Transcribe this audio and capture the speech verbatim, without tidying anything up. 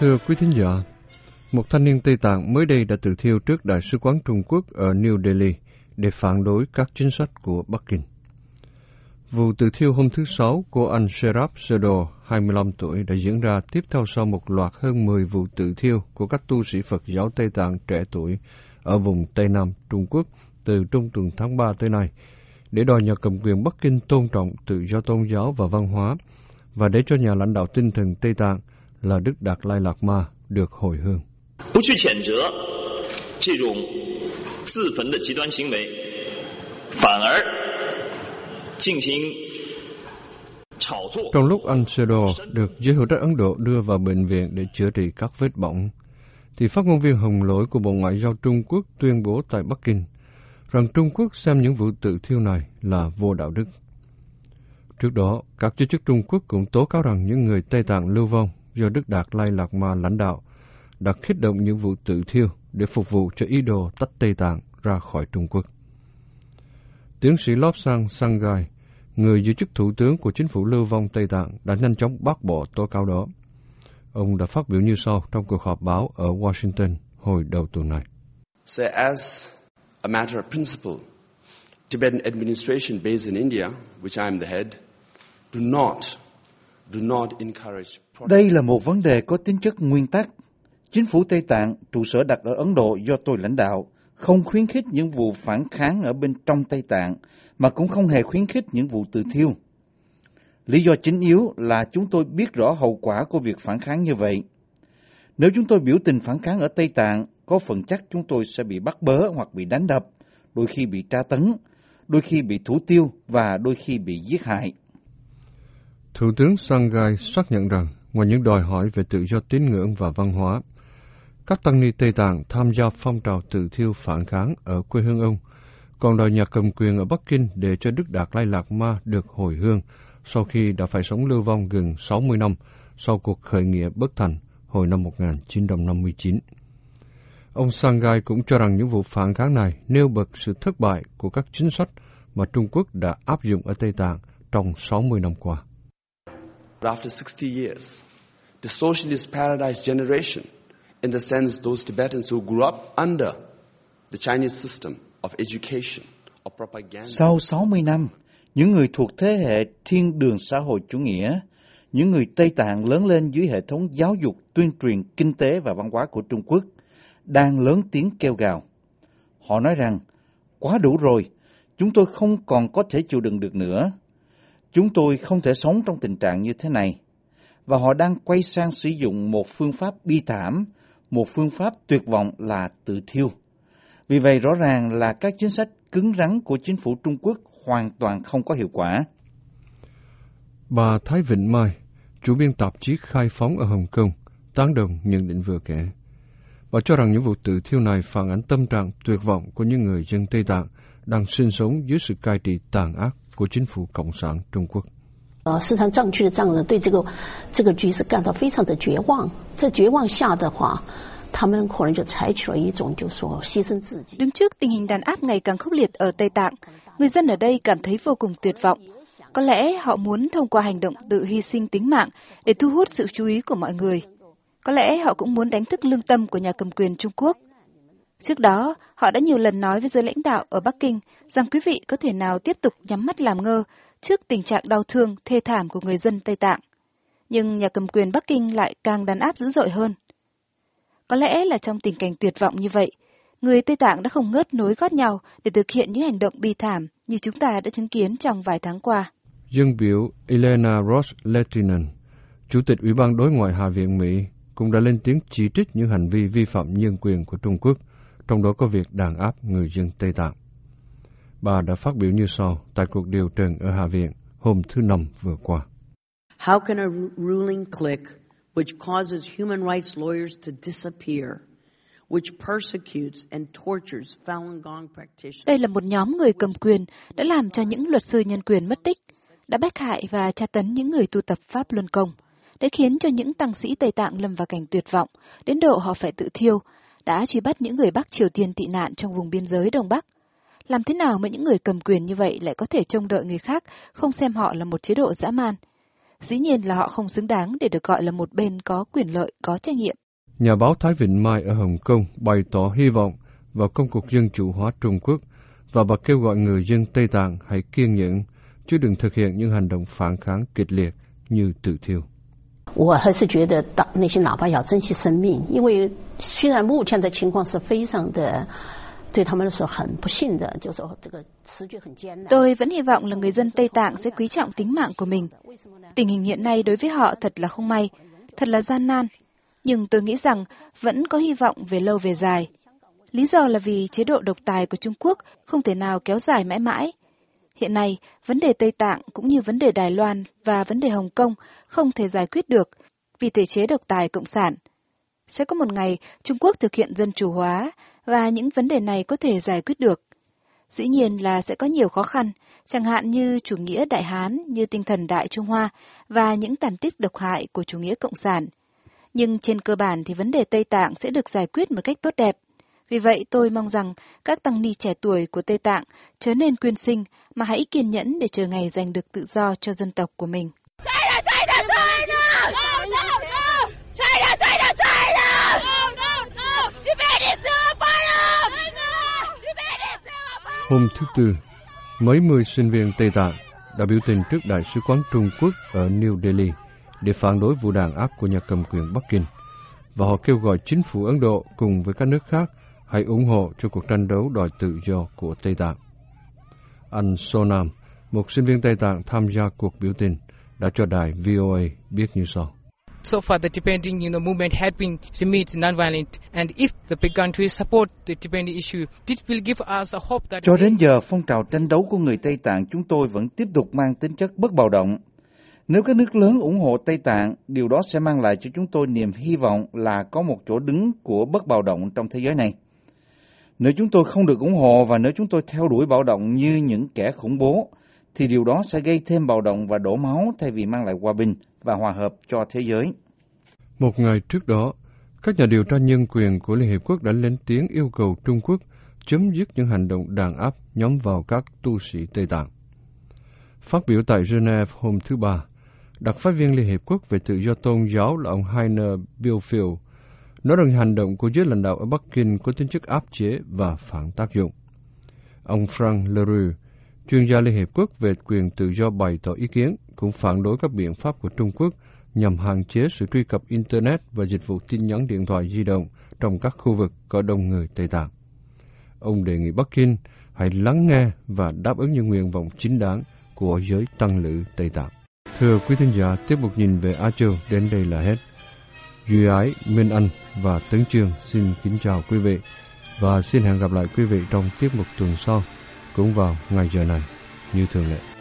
Thưa quý thính giả, một thanh niên Tây Tạng mới đây đã tự thiêu trước Đại sứ quán Trung Quốc ở New Delhi để phản đối các chính sách của Bắc Kinh. Vụ tự thiêu hôm thứ Sáu của anh Serap Sedo, hai mươi lăm tuổi, đã diễn ra tiếp theo sau một loạt hơn mười vụ tự thiêu của các tu sĩ Phật giáo Tây Tạng trẻ tuổi ở vùng Tây Nam Trung Quốc từ trung tuần tháng ba tới nay, để đòi nhà cầm quyền Bắc Kinh tôn trọng tự do tôn giáo và văn hóa và để cho nhà lãnh đạo tinh thần Tây Tạng là Đức Đạt Lai Lạt Ma được hồi hương. Trong lúc anh Sedo được giới hữu trách Ấn Độ đưa vào bệnh viện để chữa trị các vết bỏng, thì phát ngôn viên Hồng Lỗi của Bộ Ngoại giao Trung Quốc tuyên bố tại Bắc Kinh rằng Trung Quốc xem những vụ tự thiêu này là vô đạo đức. Trước đó, các giới chức Trung Quốc cũng tố cáo rằng những người Tây Tạng lưu vong do Đức Đạt Lai Lạt Ma lãnh đạo đã khích động những vụ tự thiêu để phục vụ cho ý đồ tách Tây Tạng ra khỏi Trung Quốc. Tiến sĩ Lobsang Sangay, người giữ chức thủ tướng của chính phủ lưu vong Tây Tạng, đã nhanh chóng bác bỏ tố cáo đó. Ông đã phát biểu như sau trong cuộc họp báo ở Washington hồi đầu tuần này. So as a matter of principle, Tibetan administration based in India, which I am the head, do not, do not encourage. Đây là một vấn đề có tính chất nguyên tắc. Chính phủ Tây Tạng, trụ sở đặt ở Ấn Độ do tôi lãnh đạo, không khuyến khích những vụ phản kháng ở bên trong Tây Tạng, mà cũng không hề khuyến khích những vụ tự thiêu. Lý do chính yếu là chúng tôi biết rõ hậu quả của việc phản kháng như vậy. Nếu chúng tôi biểu tình phản kháng ở Tây Tạng, có phần chắc chúng tôi sẽ bị bắt bớ hoặc bị đánh đập, đôi khi bị tra tấn, đôi khi bị thủ tiêu và đôi khi bị giết hại. Thủ tướng Sangay xác nhận rằng, ngoài những đòi hỏi về tự do tín ngưỡng và văn hóa, các tăng ni Tây Tạng tham gia phong trào tự thiêu phản kháng ở quê hương ông, còn đòi nhà cầm quyền ở Bắc Kinh để cho Đức Đạt Lai Lạt Ma được hồi hương sau khi đã phải sống lưu vong gần sáu mươi năm sau cuộc khởi nghĩa bất thành hồi năm một nghìn chín trăm năm mươi chín. Ông Sangay cũng cho rằng những vụ phản kháng này nêu bật sự thất bại của các chính sách mà Trung Quốc đã áp dụng ở Tây Tạng trong sáu mươi năm qua. After sixty years, the socialist paradise generation, in the sense those Tibetans who grew up under the Chinese system of education, of propaganda. Sau sáu mươi năm, những người thuộc thế hệ thiên đường xã hội chủ nghĩa, những người Tây Tạng lớn lên dưới hệ thống giáo dục, tuyên truyền, kinh tế và văn hóa của Trung Quốc, đang lớn tiếng kêu gào. Họ nói rằng, quá đủ rồi, chúng tôi không còn có thể chịu đựng được nữa. Chúng tôi không thể sống trong tình trạng như thế này. Và họ đang quay sang sử dụng một phương pháp bi thảm, một phương pháp tuyệt vọng là tự thiêu. Vì vậy rõ ràng là các chính sách cứng rắn của chính phủ Trung Quốc hoàn toàn không có hiệu quả. Bà Thái Vịnh Mai, chủ biên tạp chí Khai Phóng ở Hồng Kông, tán đồng nhận định vừa kể. Bà cho rằng những vụ tự thiêu này phản ánh tâm trạng tuyệt vọng của những người dân Tây Tạng đang sinh sống dưới sự cai trị tàn ác của chính phủ Cộng sản Trung Quốc. Đứng trước tình hình đàn áp ngày càng khốc liệt ở Tây Tạng, người dân ở đây cảm thấy vô cùng tuyệt vọng. Có lẽ họ muốn thông qua hành động tự hy sinh tính mạng để thu hút sự chú ý của mọi người. Có lẽ họ cũng muốn đánh thức lương tâm của nhà cầm quyền Trung Quốc. Trước đó, họ đã nhiều lần nói với giới lãnh đạo ở Bắc Kinh rằng quý vị có thể nào tiếp tục nhắm mắt làm ngơ trước tình trạng đau thương, thê thảm của người dân Tây Tạng. Nhưng nhà cầm quyền Bắc Kinh lại càng đàn áp dữ dội hơn. Có lẽ là trong tình cảnh tuyệt vọng như vậy, người Tây Tạng đã không ngớt nối gót nhau để thực hiện những hành động bi thảm như chúng ta đã chứng kiến trong vài tháng qua. Dân biểu Elena Ross-Lehtinen, Chủ tịch Ủy ban Đối ngoại Hạ viện Mỹ, cũng đã lên tiếng chỉ trích những hành vi vi phạm nhân quyền của Trung Quốc, trong đó có việc đàn áp người dân Tây Tạng. Bà đã phát biểu như sau tại cuộc điều trần ở Hạ viện hôm thứ Năm vừa qua. How can a ruling clique which causes human rights lawyers to disappear, which persecutes and tortures Falun Gong practitioners? Đây là một nhóm người cầm quyền đã làm cho những luật sư nhân quyền mất tích, đã bách hại và tra tấn những người tu tập Pháp Luân Công, đã khiến cho những tăng sĩ Tây Tạng lâm vào cảnh tuyệt vọng, đến độ họ phải tự thiêu, đã truy bắt những người Bắc Triều Tiên tị nạn trong vùng biên giới Đông Bắc. Làm thế nào mà những người cầm quyền như vậy lại có thể trông đợi người khác không xem họ là một chế độ dã man? Dĩ nhiên là họ không xứng đáng để được gọi là một bên có quyền lợi, có trách nhiệm. Nhà báo Thái Vịnh Mai ở Hồng Kông bày tỏ hy vọng vào công cuộc dân chủ hóa Trung Quốc và bà kêu gọi người dân Tây Tạng hãy kiên nhẫn, chứ đừng thực hiện những hành động phản kháng kịch liệt như tự thiêu. 我还是觉得当那些喇叭要珍惜生命，因为虽然目前的情况是非常的对他们来说很不幸的，就是说这个时局很艰难。 Tôi vẫn hy vọng là người dân Tây Tạng sẽ quý trọng tính mạng của mình. Tình hình hiện nay đối với họ thật là không may, thật là gian nan. Nhưng tôi nghĩ rằng vẫn có hy vọng về lâu về dài. Lý do là vì chế độ độc tài của Trung Quốc không thể nào kéo dài mãi mãi. Hiện nay, vấn đề Tây Tạng cũng như vấn đề Đài Loan và vấn đề Hồng Kông không thể giải quyết được vì thể chế độc tài cộng sản. Sẽ có một ngày Trung Quốc thực hiện dân chủ hóa và những vấn đề này có thể giải quyết được. Dĩ nhiên là sẽ có nhiều khó khăn, chẳng hạn như chủ nghĩa Đại Hán, như tinh thần Đại Trung Hoa và những tàn tích độc hại của chủ nghĩa cộng sản. Nhưng trên cơ bản thì vấn đề Tây Tạng sẽ được giải quyết một cách tốt đẹp. Vì vậy tôi mong rằng các tăng ni trẻ tuổi của Tây Tạng chớ nên quyên sinh mà hãy kiên nhẫn để chờ ngày giành được tự do cho dân tộc của mình. China, China, China! No, no, no! China, China, China! No, no, no! Tibet is our problem! Tibet is our problem! Hôm thứ Tư, mấy mươi sinh viên Tây Tạng đã biểu tình trước Đại sứ quán Trung Quốc ở New Delhi để phản đối vụ đàn áp của nhà cầm quyền Bắc Kinh, và họ kêu gọi chính phủ Ấn Độ cùng với các nước khác hãy ủng hộ cho cuộc tranh đấu đòi tự do của Tây Tạng. Anh Sonam, một sinh viên Tây Tạng tham gia cuộc biểu tình, đã cho đài vê o a biết như sau. So far, the Tibetan, you know, movement had been remained non-violent, and if the big countries support the Tibetan issue, this will give us a hope that. Cho đến giờ, phong trào tranh đấu của người Tây Tạng chúng tôi vẫn tiếp tục mang tính chất bất bạo động. Nếu các nước lớn ủng hộ Tây Tạng, điều đó sẽ mang lại cho chúng tôi niềm hy vọng là có một chỗ đứng của bất bạo động trong thế giới này. Nếu chúng tôi không được ủng hộ và nếu chúng tôi theo đuổi bạo động như những kẻ khủng bố, thì điều đó sẽ gây thêm bạo động và đổ máu thay vì mang lại hòa bình và hòa hợp cho thế giới. Một ngày trước đó, các nhà điều tra nhân quyền của Liên Hiệp Quốc đã lên tiếng yêu cầu Trung Quốc chấm dứt những hành động đàn áp nhắm vào các tu sĩ Tây Tạng. Phát biểu tại Geneva hôm thứ Ba, đặc phái viên Liên Hiệp Quốc về tự do tôn giáo là ông Heiner Bielefeld nói rằng hành động của giới lãnh đạo ở Bắc Kinh có tính chất áp chế và phản tác dụng. Ông Frank Leroux, chuyên gia Liên Hiệp Quốc về quyền tự do bày tỏ ý kiến, cũng phản đối các biện pháp của Trung Quốc nhằm hạn chế sự truy cập Internet và dịch vụ tin nhắn điện thoại di động trong các khu vực có đông người Tây Tạng. Ông đề nghị Bắc Kinh hãy lắng nghe và đáp ứng những nguyện vọng chính đáng của giới tăng lữ Tây Tạng. Thưa quý thính giả, tiếp mục nhìn về Á Châu đến đây là hết. Duy Ái, Minh Anh và Tấn Chương xin kính chào quý vị và xin hẹn gặp lại quý vị trong tiết mục tuần sau cũng vào ngày giờ này như thường lệ.